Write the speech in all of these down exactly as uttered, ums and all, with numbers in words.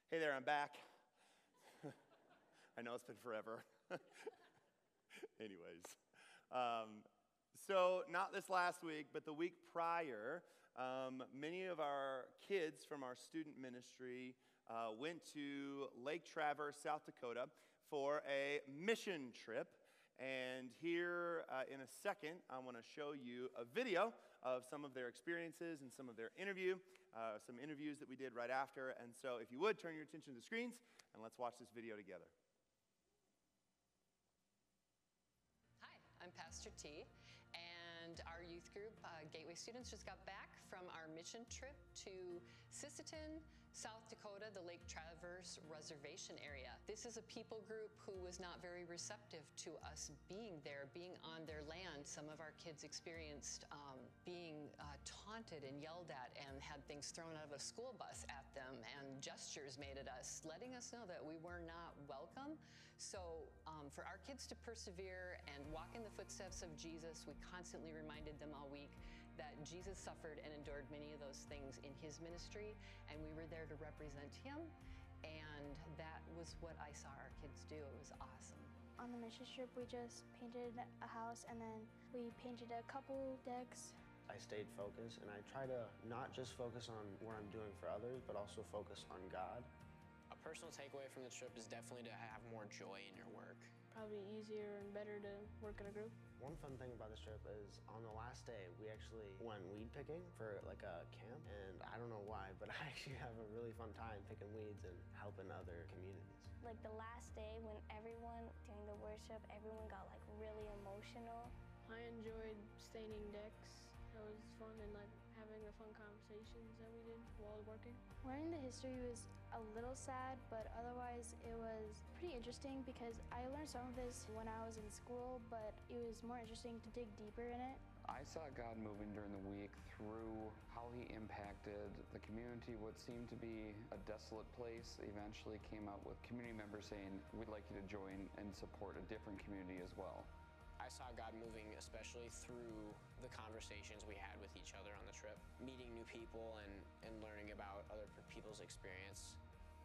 Hey there, I'm back. I know it's been forever. Anyways, um, so not this last week, but the week prior, um, many of our kids from our student ministry uh, went to Lake Traverse, South Dakota for a mission trip. And here uh, in a second, I want to show you a video of some of their experiences and some of their interview, uh, some interviews that we did right after. And so if you would, turn your attention to the screens and let's watch this video together. Hi, I'm Pastor T, and our youth group, uh, Gateway Students, just got back from our mission trip to Sisseton, South Dakota, the Lake Traverse Reservation area. This is a people group who was not very receptive to us being there, being on their land. Some of our kids experienced um, being uh, taunted and yelled at and had things thrown out of a school bus at them and gestures made at us, letting us know that we were not welcome. So um, for our kids to persevere and walk in the footsteps of Jesus, we constantly reminded them all week that Jesus suffered and endured many of those things in his ministry, and we were there to represent him, and that was what I saw our kids do. It was awesome. On the mission trip, we just painted a house, and then we painted a couple decks. I stayed focused, and I try to not just focus on what I'm doing for others, but also focus on God. A personal takeaway from the trip is definitely to have more joy in your work. Probably easier and better to work in a group. One fun thing about this trip is on the last day, we actually went weed picking for like a camp, and I don't know why, but I actually have a really fun time picking weeds and helping other communities. Like the last day when everyone, during the worship, everyone got like really emotional. I enjoyed staining decks. It was fun, and like having the fun conversations that we did while working. Learning the history was a little sad, but otherwise it was pretty interesting because I learned some of this when I was in school, but it was more interesting to dig deeper in it. I saw God moving during the week through how he impacted the community. What seemed to be a desolate place eventually came out with community members saying, we'd like you to join and support a different community as well. I saw God moving especially through the conversations we had with each other on the trip, meeting new people and, and learning about other people's experience.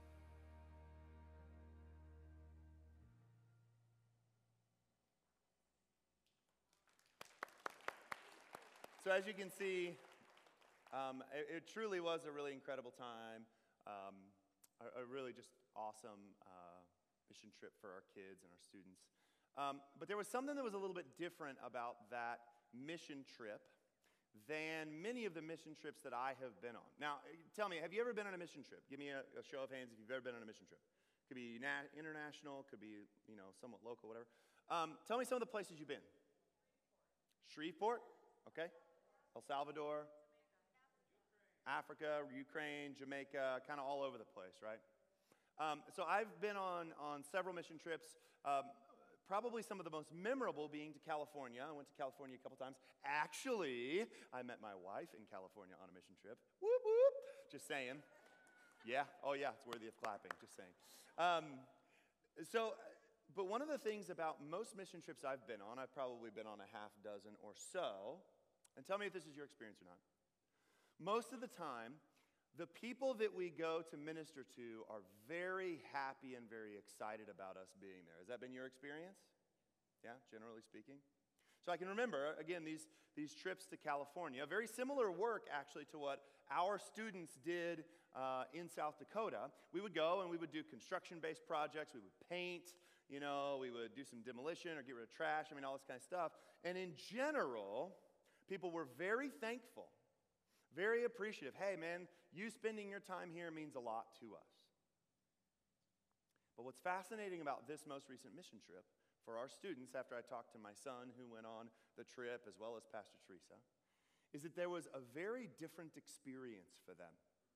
So as you can see, um, it, it truly was a really incredible time, um, a, a really just awesome uh, mission trip for our kids and our students. Um, but there was something that was a little bit different about that mission trip than many of the mission trips that I have been on. Now, tell me, have you ever been on a mission trip? Give me a, a show of hands if you've ever been on a mission trip. Could be na- international, could be, you know, somewhat local, whatever. Um, tell me some of the places you've been. Shreveport, okay. El Salvador, Africa, Ukraine, Jamaica, kind of all over the place, right? Um, so I've been on, on several mission trips. Um, Probably some of the most memorable being to California. I went to California a couple times. Actually, I met my wife in California on a mission trip. Whoop, whoop. Just saying. Yeah, oh yeah, it's worthy of clapping, just saying. Um, so, but one of the things about most mission trips I've been on, I've probably been on a half dozen or so, and tell me if this is your experience or not. Most of the time, the people that we go to minister to are very happy and very excited about us being there. Has that been your experience? Yeah, generally speaking. So I can remember, again, these, these trips to California, very similar work actually to what our students did uh, in South Dakota. We would go and we would do construction-based projects. We would paint, you know, we would do some demolition or get rid of trash, I mean, all this kind of stuff. And in general, people were very thankful. Very appreciative. Hey, man, you spending your time here means a lot to us. But what's fascinating about this most recent mission trip for our students, after I talked to my son who went on the trip, as well as Pastor Teresa, is that there was a very different experience for them.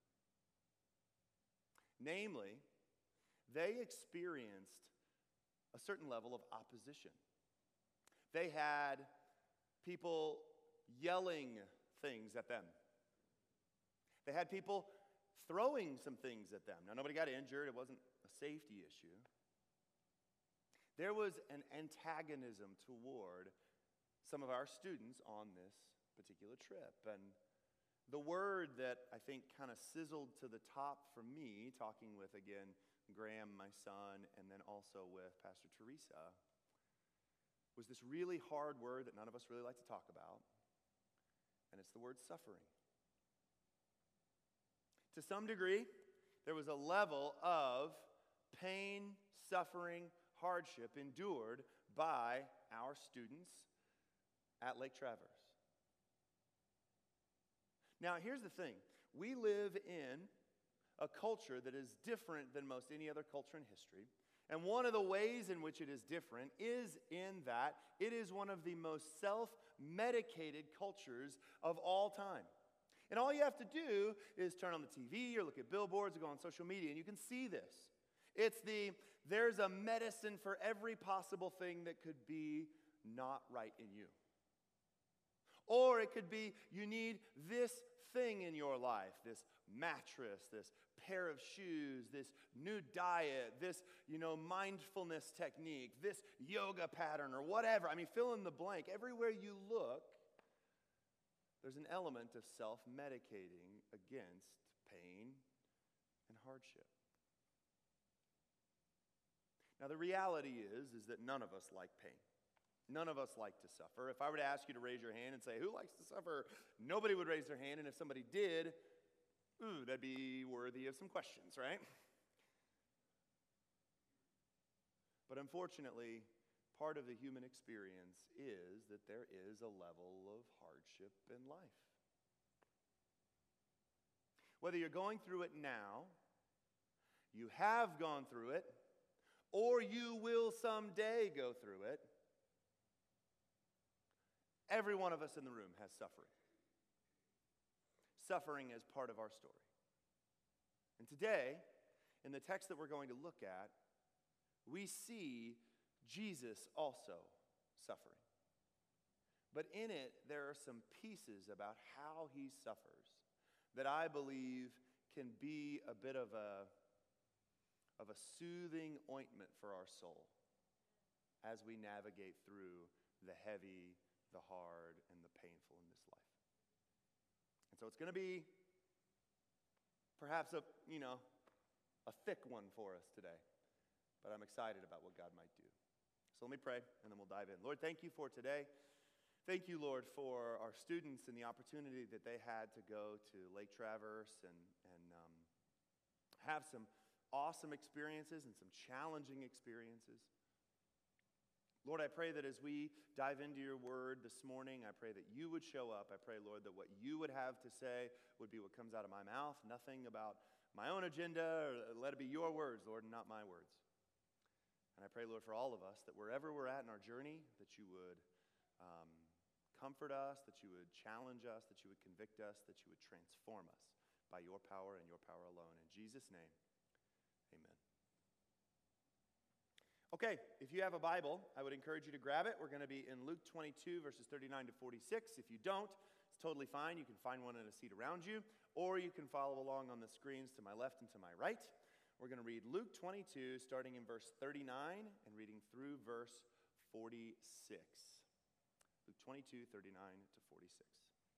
Namely, they experienced a certain level of opposition. They had people yelling things at them. They had people throwing some things at them. Now, nobody got injured. It wasn't a safety issue. There was an antagonism toward some of our students on this particular trip. And The word that I think kind of sizzled to the top for me, talking with, again, Graham, my son, and then also with Pastor Teresa, was this really hard word that none of us really like to talk about, and it's the word suffering. To some degree, there was a level of pain, suffering, hardship endured by our students at Lake Traverse. Now, here's the thing. We live in a culture that is different than most any other culture in history. And one of the ways in which it is different is in that it is one of the most self-medicated cultures of all time. And all you have to do is turn on the T V or look at billboards or go on social media, and you can see this. It's the, there's a medicine for every possible thing that could be not right in you. Or it could be you need this thing in your life, this mattress, this pair of shoes, this new diet, this, you know, mindfulness technique, this yoga pattern or whatever. I mean, fill in the blank. Everywhere you look, there's an element of self-medicating against pain and hardship. Now, the reality is, is that none of us like pain. None of us like to suffer. If I were to ask you to raise your hand and say, who likes to suffer? Nobody would raise their hand, and if somebody did, ooh, that'd be worthy of some questions, right? But unfortunately, part of the human experience is that there is a level of hardship in life. Whether you're going through it now, you have gone through it, or you will someday go through it, every one of us in the room has suffering. Suffering is part of our story. And today, in the text that we're going to look at, we see Jesus also suffering. But in it, there are some pieces about how he suffers that I believe can be a bit of a, of a soothing ointment for our soul as we navigate through the heavy, the hard, and the painful in this life. And so it's going to be perhaps a, you know, a thick one for us today. But I'm excited about what God might do. So let me pray, and then we'll dive in. Lord, thank you for today. Thank you, Lord, for our students and the opportunity that they had to go to Lake Traverse and, and um, have some awesome experiences and some challenging experiences. Lord, I pray that as we dive into your word this morning, I pray that you would show up. I pray, Lord, that what you would have to say would be what comes out of my mouth, nothing about my own agenda. Or let it be your words, Lord, and not my words. And I pray, Lord, for all of us, that wherever we're at in our journey, that you would um, comfort us, that you would challenge us, that you would convict us, that you would transform us by your power and your power alone. In Jesus' name, amen. Okay, if you have a Bible, I would encourage you to grab it. We're going to be in Luke twenty-two, verses thirty-nine to forty-six. If you don't, it's totally fine. You can find one in a seat around you, or you can follow along on the screens to my left and to my right. We're going to read Luke twenty-two, starting in verse thirty-nine and reading through verse forty-six. Luke twenty-two, thirty-nine to forty-six.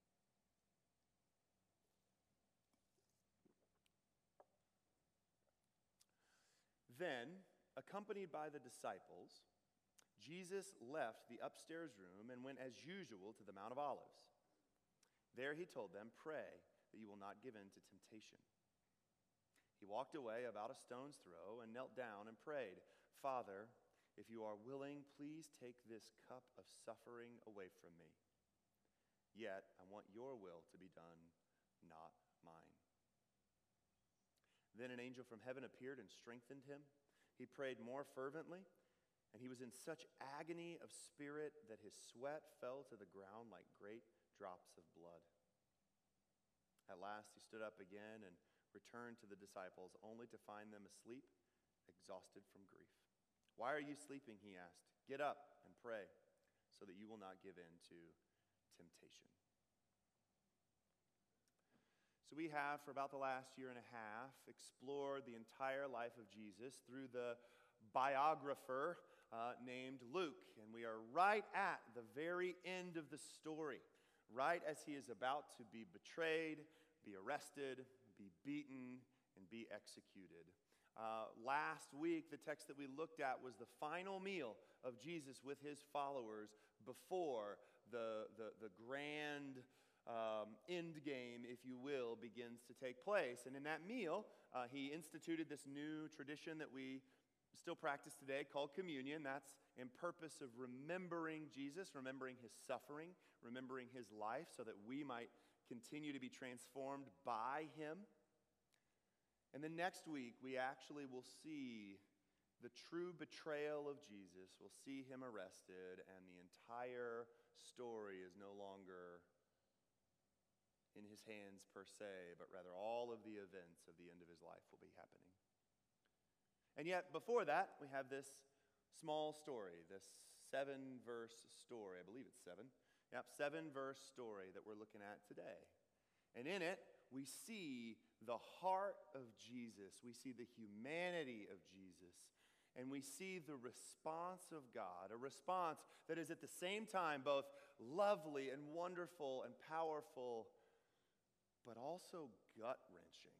Then, accompanied by the disciples, Jesus left the upstairs room and went as usual to the Mount of Olives. There he told them, "Pray that you will not give in to temptation." He walked away about a stone's throw and knelt down and prayed, "Father, if you are willing, please take this cup of suffering away from me. Yet I want your will to be done, not mine." Then an angel from heaven appeared and strengthened him. He prayed more fervently, and he was in such agony of spirit that his sweat fell to the ground like great drops of blood. At last he stood up again and returned to the disciples, only to find them asleep, exhausted from grief. "Why are you sleeping?" he asked. "Get up and pray, so that you will not give in to temptation." So we have, for about the last year and a half, explored the entire life of Jesus through the biographer uh, named Luke. And we are right at the very end of the story. right as he is about to be betrayed, be arrested, be beaten, and be executed. Uh, last week, the text that we looked at was the final meal of Jesus with his followers before the, the, the grand um, end game, if you will, begins to take place. And in that meal, uh, he instituted this new tradition that we still practice today called communion. That's in purpose of remembering Jesus, remembering his suffering, remembering his life so that we might continue to be transformed by him. And then next week, we actually will see the true betrayal of Jesus. We'll see him arrested, and the entire story is no longer in his hands per se, but rather all of the events of the end of his life will be happening. And yet, before that, we have this small story, this seven-verse story. I believe it's seven. Yep, seven-verse story that we're looking at today. And in it, we see the heart of Jesus. We see the humanity of Jesus. And we see the response of God, a response that is at the same time both lovely and wonderful and powerful, but also gut-wrenching.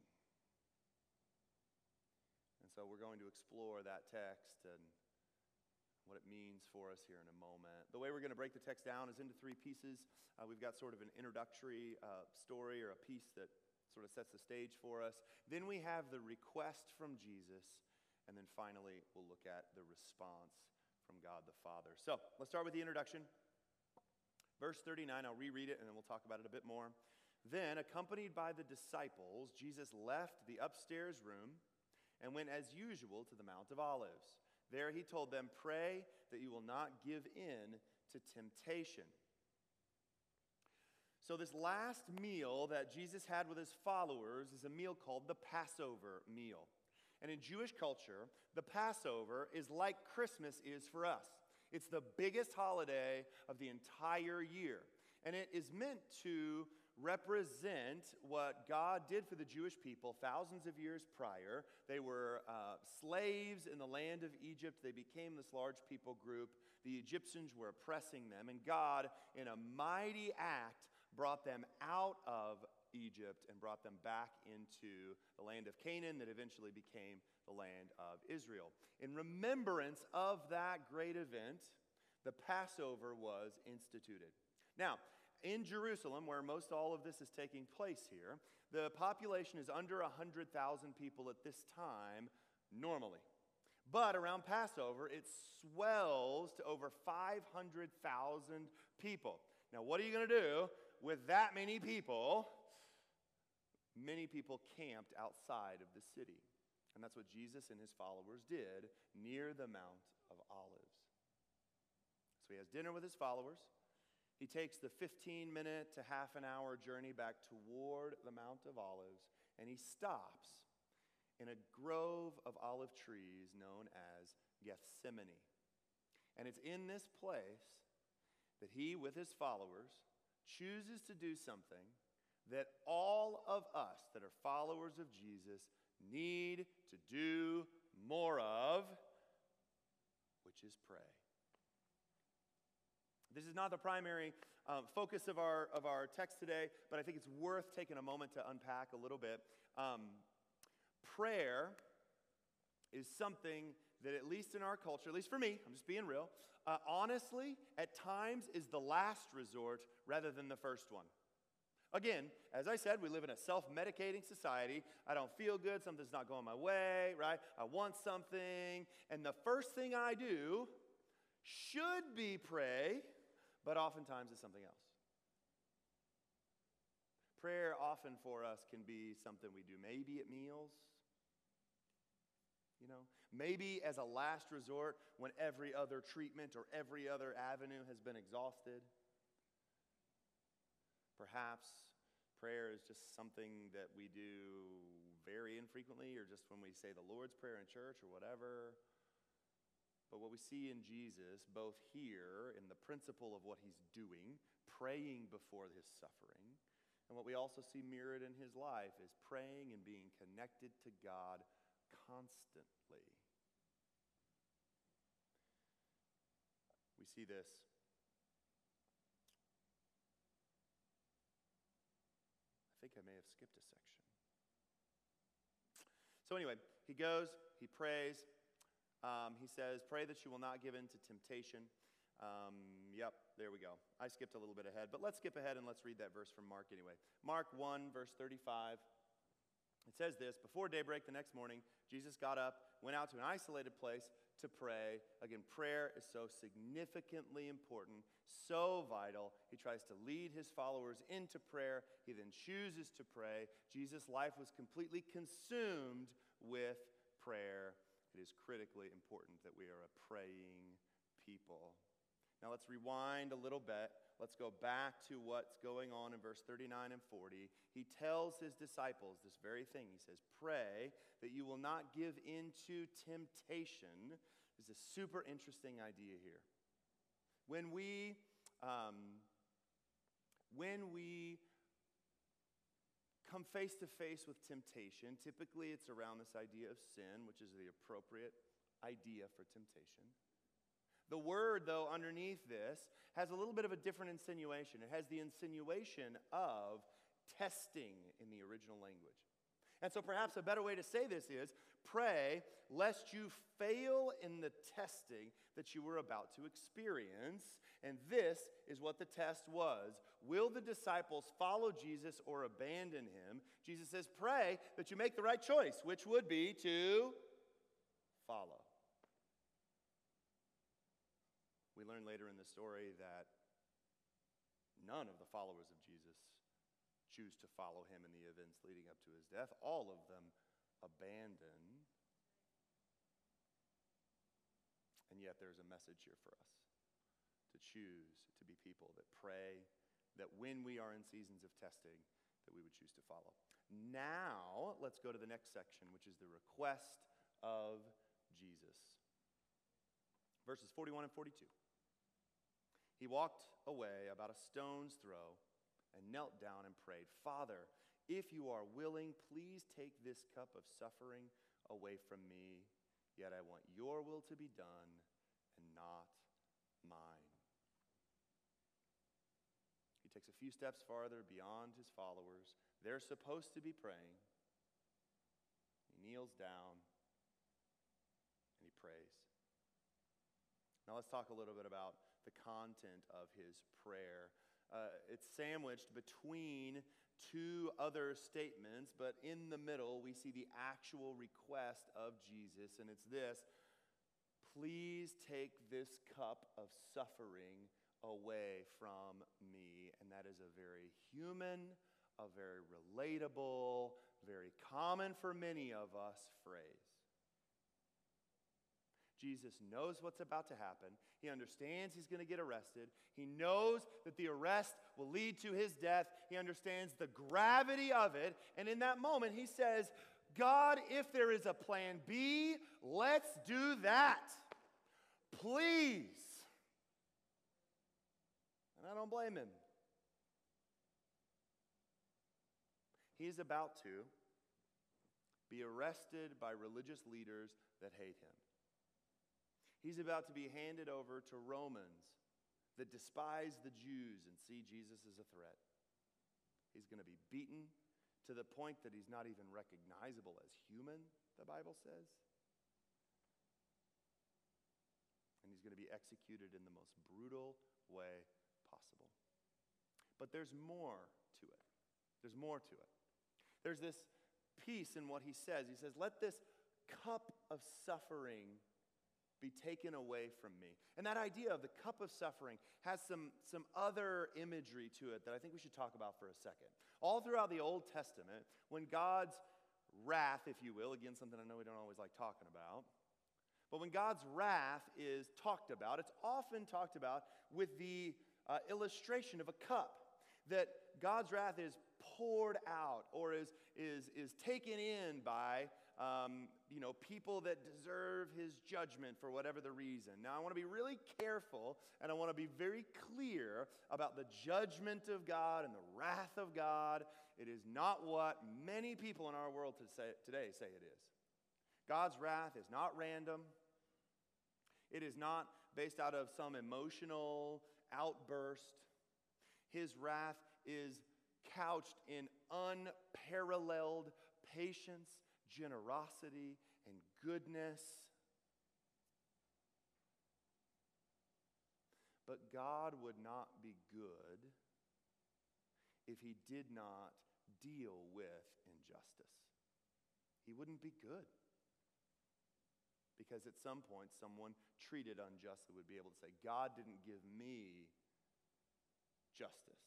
And so we're going to explore that text and what it means for us here in a moment. The way we're going to break the text down is into three pieces. Uh, we've got sort of an introductory uh, story or a piece that sort of sets the stage for us. Then we have the request from Jesus. And then finally, we'll look at the response from God the Father. So let's start with the introduction. Verse thirty-nine, I'll reread it and then we'll talk about it a bit more. Then, accompanied by the disciples, Jesus left the upstairs room and went as usual to the Mount of Olives. There he told them, "Pray that you will not give in to temptation." So this last meal that Jesus had with his followers is a meal called the Passover meal. And in Jewish culture, the Passover is like Christmas is for us. It's the biggest holiday of the entire year. And it is meant to represent what God did for the Jewish people thousands of years prior. They were uh, slaves in the land of Egypt. They became this large people group. The Egyptians were oppressing them. And God, in a mighty act, brought them out of Egypt and brought them back into the land of Canaan that eventually became the land of Israel. In remembrance of that great event, the Passover was instituted. Now, in Jerusalem, where most all of this is taking place here, the population is under one hundred thousand people at this time normally. But around Passover, it swells to over five hundred thousand people. Now, what are you going to do with that many people? Many people camped outside of the city. And that's what Jesus and his followers did near the Mount of Olives. So he has dinner with his followers. He takes the fifteen minute to half an hour journey back toward the Mount of Olives, and he stops in a grove of olive trees known as Gethsemane. And it's in this place that he, with his followers, chooses to do something that all of us that are followers of Jesus need to do more of, which is pray. This is not the primary um, focus of our, of our text today, but I think it's worth taking a moment to unpack a little bit. Um, prayer is something that, at least in our culture, at least for me, I'm just being real, uh, honestly, at times is the last resort rather than the first one. Again, as I said, we live in a self-medicating society. I don't feel good, something's not going my way, right? I want something, and the first thing I do should be pray, but oftentimes it's something else. Prayer often for us can be something we do maybe at meals, you know, maybe as a last resort when every other treatment or every other avenue has been exhausted. Perhaps prayer is just something that we do very infrequently, or just when we say the Lord's Prayer in church or whatever. But what we see in Jesus, both here in the principle of what he's doing, praying before his suffering, and what we also see mirrored in his life is praying and being connected to God constantly. We see this skipped a section. So anyway, he goes, he prays. Um, he says, pray that you will not give in to temptation. Um, yep, there we go. I skipped a little bit ahead, but let's skip ahead and let's read that verse from Mark anyway. Mark one, verse thirty-five. It says this, before daybreak the next morning, Jesus got up, went out to an isolated place to pray. Again, prayer is so significantly important, so vital. He tries to lead his followers into prayer. He then chooses to pray. Jesus' life was completely consumed with prayer. It is critically important that we are a praying people. Now let's rewind a little bit. Let's go back to what's going on in verse thirty-nine and forty. He tells his disciples this very thing. He says, pray that you will not give into temptation. There's a super interesting idea here. When we, um, when we come face to face with temptation, typically it's around this idea of sin, which is the appropriate idea for temptation. The word, though, underneath this has a little bit of a different insinuation. It has the insinuation of testing in the original language. And so perhaps a better way to say this is, pray lest you fail in the testing that you were about to experience. And this is what the test was. Will the disciples follow Jesus or abandon him? Jesus says, pray that you make the right choice, which would be to follow. We learn later in the story that none of the followers of Jesus choose to follow him in the events leading up to his death. All of them abandon. And yet there's a message here for us to choose to be people that pray, that when we are in seasons of testing, that we would choose to follow. Now, let's go to the next section, which is the request of Jesus. Verses forty-one and forty-two. He walked away about a stone's throw and knelt down and prayed, Father, if you are willing, please take this cup of suffering away from me, yet I want your will to be done and not mine. He takes a few steps farther beyond his followers. They're supposed to be praying. He kneels down and he prays. Now let's talk a little bit about the content of his prayer. Uh, it's sandwiched between two other statements, but in the middle we see the actual request of Jesus, and it's this: please take this cup of suffering away from me. And that is a very human, a very relatable, very common for many of us phrase. Jesus knows what's about to happen. He understands he's going to get arrested. He knows that the arrest will lead to his death. He understands the gravity of it. And in that moment, he says, God, if there is a plan B, let's do that. Please. And I don't blame him. He's about to be arrested by religious leaders that hate him. He's about to be handed over to Romans that despise the Jews and see Jesus as a threat. He's going to be beaten to the point that he's not even recognizable as human, the Bible says. And he's going to be executed in the most brutal way possible. But there's more to it. There's more to it. There's this piece in what he says. He says, let this cup of suffering be taken away from me. And that idea of the cup of suffering has some, some other imagery to it that I think we should talk about for a second. All throughout the Old Testament, when God's wrath, if you will, again, something I know we don't always like talking about, but when God's wrath is talked about, it's often talked about with the uh, illustration of a cup, that God's wrath is poured out or is, is, is taken in by Um, you know, people that deserve his judgment for whatever the reason. Now, I want to be really careful, and I want to be very clear about the judgment of God and the wrath of God. It is not what many people in our world to say, today say it is. God's wrath is not random. It is not based out of some emotional outburst. His wrath is couched in unparalleled patience, generosity, and goodness. But God would not be good if he did not deal with injustice. He wouldn't be good. Because at some point, someone treated unjustly would be able to say, God didn't give me justice.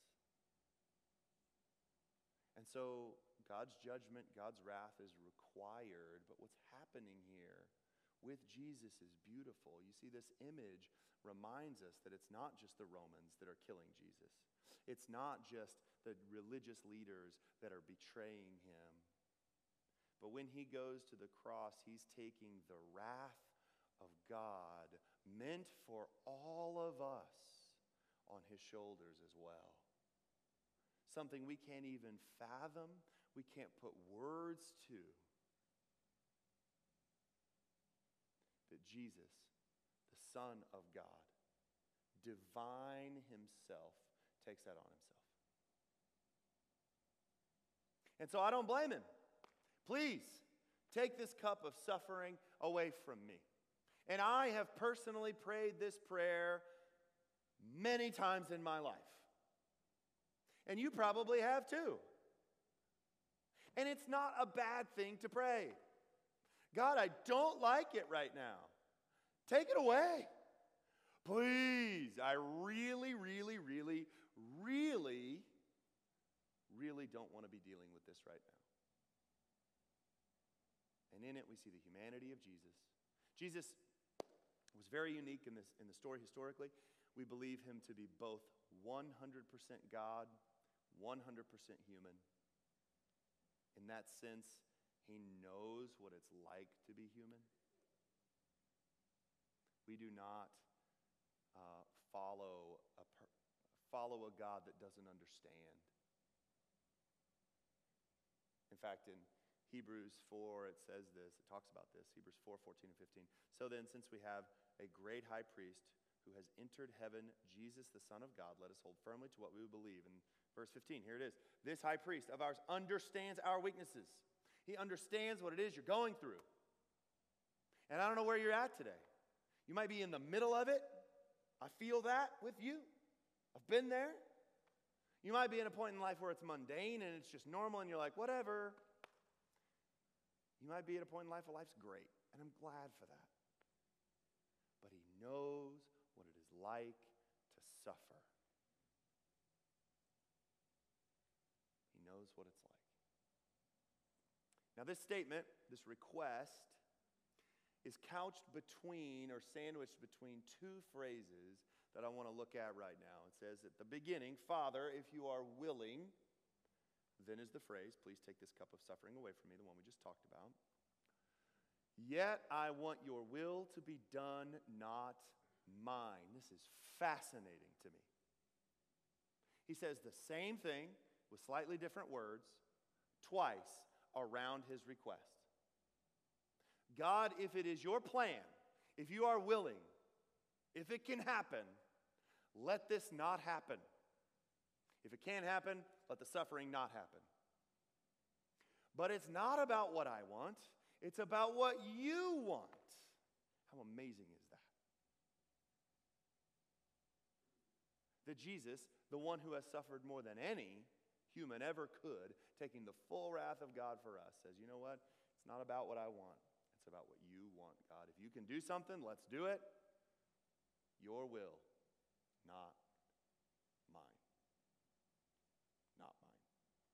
And so God's judgment, God's wrath is required. But what's happening here with Jesus is beautiful. You see, this image reminds us that it's not just the Romans that are killing Jesus. It's not just the religious leaders that are betraying him. But when he goes to the cross, he's taking the wrath of God meant for all of us on his shoulders as well. Something we can't even fathom, we can't put words to. That Jesus, the Son of God, divine himself, takes that on himself. And so I don't blame him. Please, take this cup of suffering away from me. And I have personally prayed this prayer many times in my life. And you probably have too. And it's not a bad thing to pray. God, I don't like it right now. Take it away. Please, I really, really, really, really, really don't want to be dealing with this right now. And in it, we see the humanity of Jesus. Jesus was very unique in this in the story historically. We believe him to be both one hundred percent God, one hundred percent human. In that sense, he knows what it's like to be human. We do not uh, follow a per- follow a God that doesn't understand. In fact, in Hebrews four, it says this, it talks about this, Hebrews four, fourteen and fifteen. So then, since we have a great high priest who has entered heaven, Jesus, the Son of God, let us hold firmly to what we believe. In verse fifteen, here it is. This high priest of ours understands our weaknesses. He understands what it is you're going through. And I don't know where you're at today. You might be in the middle of it. I feel that with you. I've been there. You might be in a point in life where it's mundane and it's just normal and you're like, whatever. You might be at a point in life where life's great, and I'm glad for that. But he knows what it is like to suffer. He knows what it's like. Now, this statement, this request, is couched between or sandwiched between two phrases that I want to look at right now. It says at the beginning, Father, if you are willing, then is the phrase, please take this cup of suffering away from me, the one we just talked about. Yet I want your will to be done, not mine. This is fascinating to me. He says the same thing with slightly different words twice around his request. God, if it is your plan, if you are willing, if it can happen, let this not happen. If it can't happen, let the suffering not happen. But it's not about what I want. It's about what you want. How amazing is that? That Jesus, the one who has suffered more than any human ever could, taking the full wrath of God for us, says, you know what? It's not about what I want. It's about what you want, God. If you can do something, let's do it. Your will, not mine. Not mine.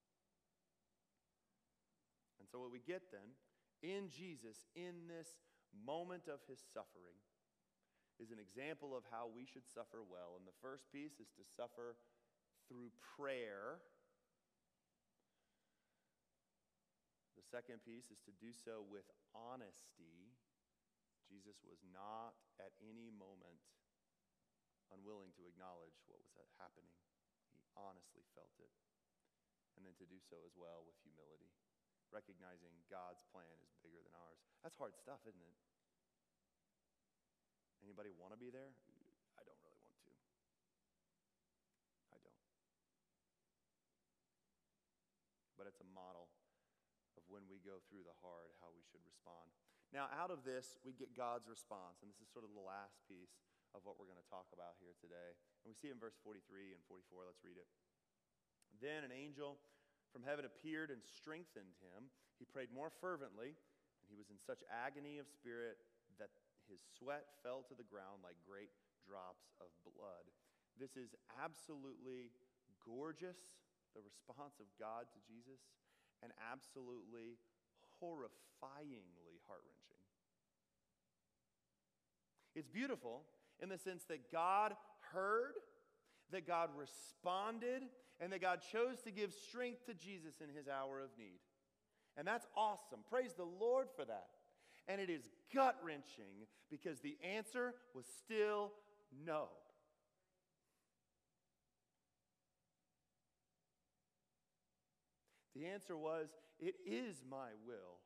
And so what we get then, in Jesus, in this moment of his suffering, is an example of how we should suffer well. And the first piece is to suffer through prayer. The second piece is to do so with honesty. Jesus was not at any moment unwilling to acknowledge what was happening. He honestly felt it. And then to do so as well with humility, recognizing God's plan is bigger than ours. That's hard stuff, isn't it? Anybody want to be there? I don't really want to. I don't. But that it's a model of when we go through the hard, how we should respond. Now, out of this, we get God's response, and this is sort of the last piece of what we're going to talk about here today. And we see it in verse forty-three and forty-four. Let's read it. Then an angel from heaven appeared and strengthened him. He prayed more fervently, and he was in such agony of spirit that his sweat fell to the ground like great drops of blood. This is absolutely gorgeous, the response of God to Jesus, and absolutely horrifyingly heart-wrenching. It's beautiful in the sense that God heard, that God responded, and that God chose to give strength to Jesus in his hour of need. And that's awesome. Praise the Lord for that. And it is gut-wrenching because the answer was still no. The answer was, it is my will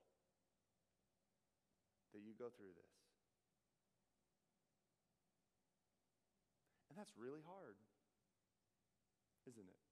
that you go through this. And that's really hard, isn't it?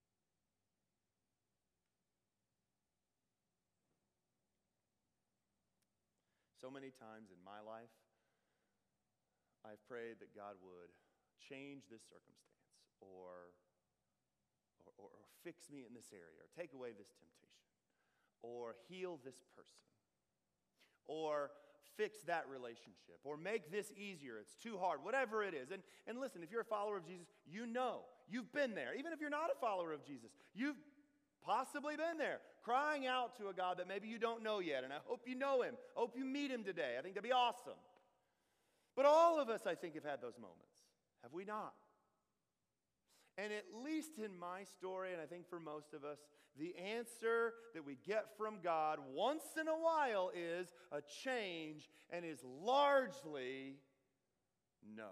So many times in my life, I've prayed that God would change this circumstance or, or, or, or fix me in this area or take away this temptation or heal this person or fix that relationship or make this easier. It's too hard, whatever it is. And, and listen, if you're a follower of Jesus, you know, you've been there. Even if you're not a follower of Jesus, you've possibly been there, crying out to a God that maybe you don't know yet. And I hope you know him. I hope you meet him today. I think that'd be awesome. But all of us, I think, have had those moments. Have we not? And at least in my story, and I think for most of us, the answer that we get from God once in a while is a change and is largely no.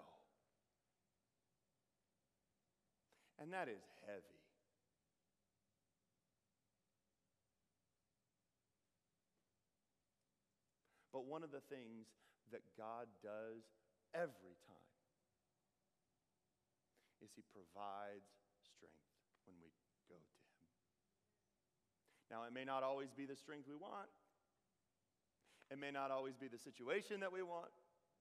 And that is heavy. But one of the things that God does every time is he provides strength when we go to him. Now, it may not always be the strength we want. It may not always be the situation that we want.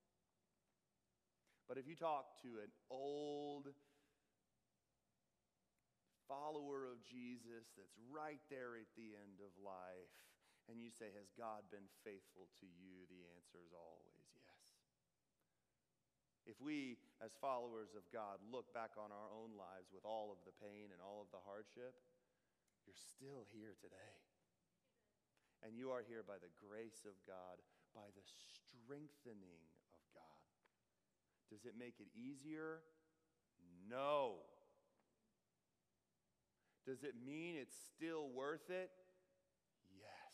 But if you talk to an old follower of Jesus that's right there at the end of life, and you say, has God been faithful to you? The answer is always yes. If we, as followers of God, look back on our own lives with all of the pain and all of the hardship, you're still here today. And you are here by the grace of God, by the strengthening of God. Does it make it easier? No. Does it mean it's still worth it? Yes.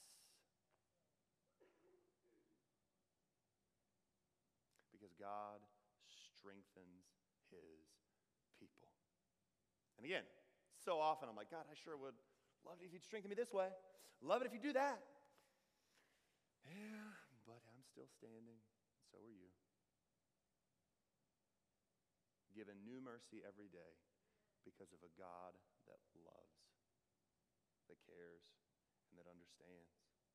Because God strengthens his people. And again, so often I'm like, God, I sure would love it if you'd strengthen me this way. Love it if you do that. Yeah, but I'm still standing, and so are you. Given new mercy every day because of a God that loves, that cares, and that understands.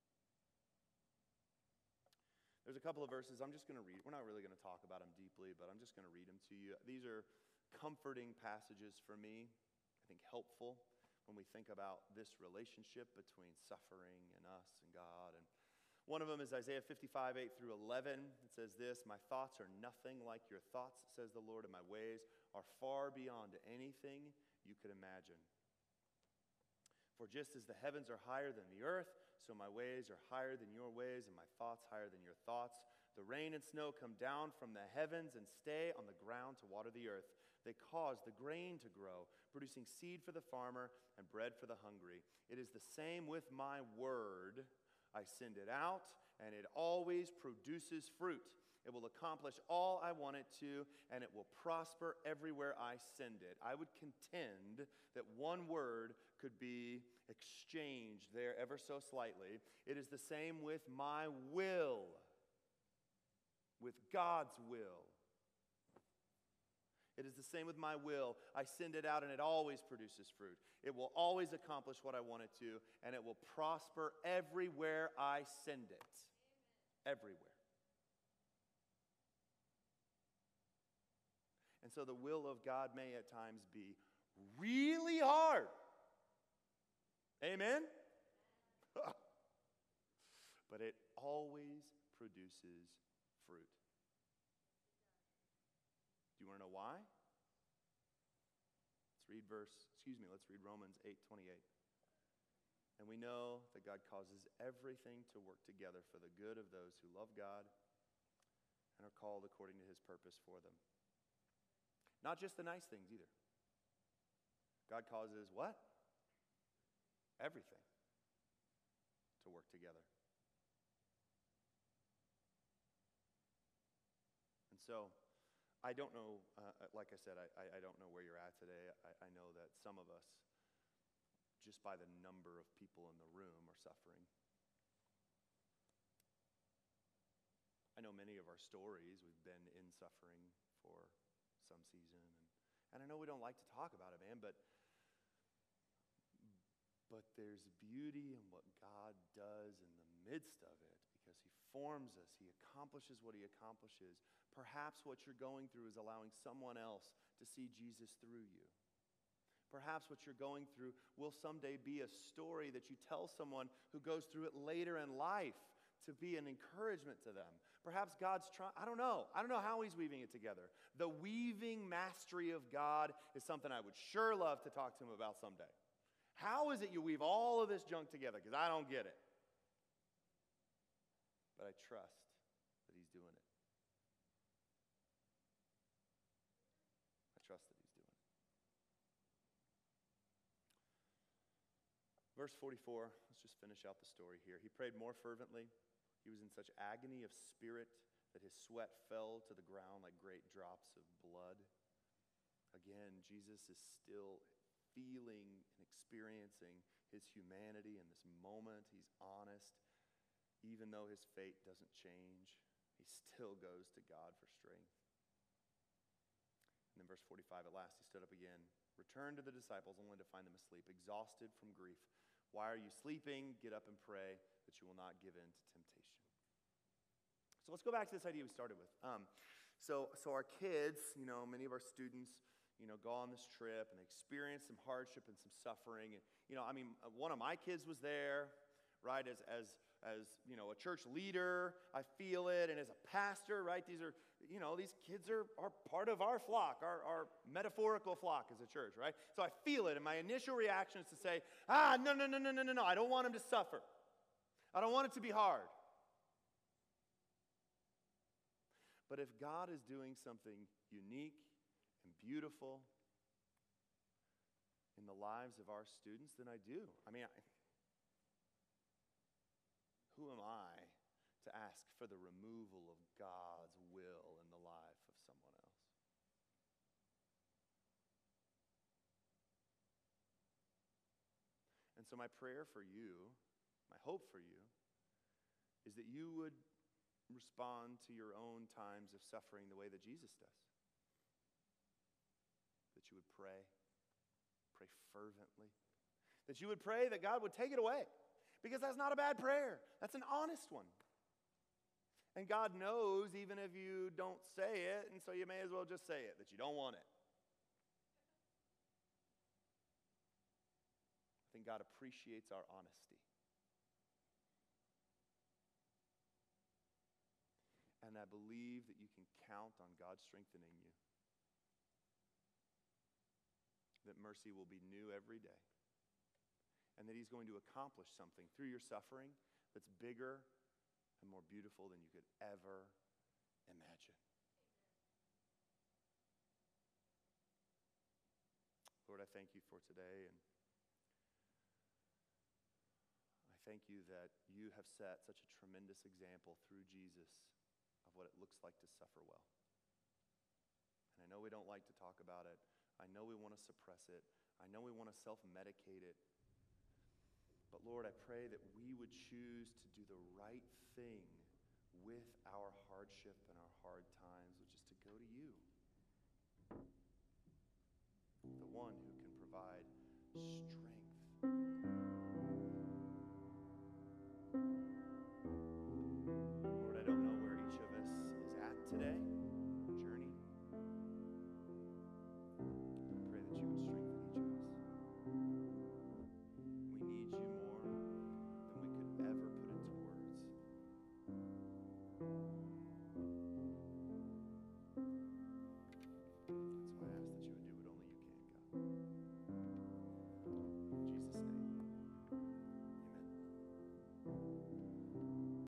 There's a couple of verses I'm just going to read. We're not really going to talk about them deeply, but I'm just going to read them to you. These are comforting passages for me, I think helpful when we think about this relationship between suffering and us and God. And one of them is Isaiah fifty-five, eight through eleven. It says this, my thoughts are nothing like your thoughts, says the Lord, and my ways are far beyond anything you could imagine. For just as the heavens are higher than the earth, so my ways are higher than your ways, and my thoughts higher than your thoughts. The rain and snow come down from the heavens and stay on the ground to water the earth. They cause the grain to grow, producing seed for the farmer and bread for the hungry. It is the same with my word. I send it out, and it always produces fruit. It will accomplish all I want it to, and it will prosper everywhere I send it. I would contend that one word could be exchanged there ever so slightly. It is the same with my will, with God's will. It is the same with my will. I send it out and it always produces fruit. It will always accomplish what I want it to, and it will prosper everywhere I send it. Everywhere. And so the will of God may at times be really hard. Amen? But it always produces fruit. Do you want to know why? Let's read verse, excuse me, let's read Romans eight twenty-eight. And we know that God causes everything to work together for the good of those who love God and are called according to his purpose for them. Not just the nice things either. God causes what? Everything to work together. And so, I don't know, uh, like I said, I, I don't know where you're at today. I, I know that some of us, just by the number of people in the room, are suffering. I know many of our stories, we've been in suffering for some season. And, and I know we don't like to talk about it, man, but, but there's beauty in what God does in the midst of it, because he forms us, he accomplishes what he accomplishes. Perhaps what you're going through is allowing someone else to see Jesus through you. Perhaps what you're going through will someday be a story that you tell someone who goes through it later in life to be an encouragement to them. Perhaps God's trying, I don't know. I don't know how he's weaving it together. The weaving mastery of God is something I would sure love to talk to him about someday. How is it you weave all of this junk together? Because I don't get it. But I trust that he's doing it. I trust that he's doing it. Verse forty-four, let's just finish out the story here. He prayed more fervently. He was in such agony of spirit that his sweat fell to the ground like great drops of blood. Again, Jesus is still feeling and experiencing his humanity in this moment. He's honest. Even though his fate doesn't change, he still goes to God for strength. And then verse forty-five, at last he stood up again, returned to the disciples only to find them asleep, exhausted from grief. Why are you sleeping? Get up and pray that you will not give in to temptation. So let's go back to this idea we started with. Um, so, so our kids, you know, many of our students, you know, go on this trip and they experience some hardship and some suffering. And, you know, I mean, one of my kids was there, right, as, as, as, you know, a church leader. I feel it. And as a pastor, right, these are, you know, these kids are, are part of our flock, our, our metaphorical flock as a church, right? So I feel it. And my initial reaction is to say, ah, no, no, no, no, no, no, no. I don't want them to suffer. I don't want it to be hard. But if God is doing something unique and beautiful in the lives of our students, then I do. I mean, I, who am I to ask for the removal of God's will in the life of someone else? And so my prayer for you, my hope for you, is that you would respond to your own times of suffering the way that Jesus does. That you would pray, pray fervently. That you would pray that God would take it away. Because that's not a bad prayer. That's an honest one. And God knows even if you don't say it, and so you may as well just say it, that you don't want it. I think God appreciates our honesty. And I believe that you can count on God strengthening you. That mercy will be new every day. And that he's going to accomplish something through your suffering that's bigger and more beautiful than you could ever imagine. Lord, I thank you for today. And I thank you that you have set such a tremendous example through Jesus of what it looks like to suffer well. And I know we don't like to talk about it. I know we want to suppress it. I know we want to self-medicate it. But Lord, I pray that we would choose to do the right thing with our hardship and our hard times, which is to go to you. strength.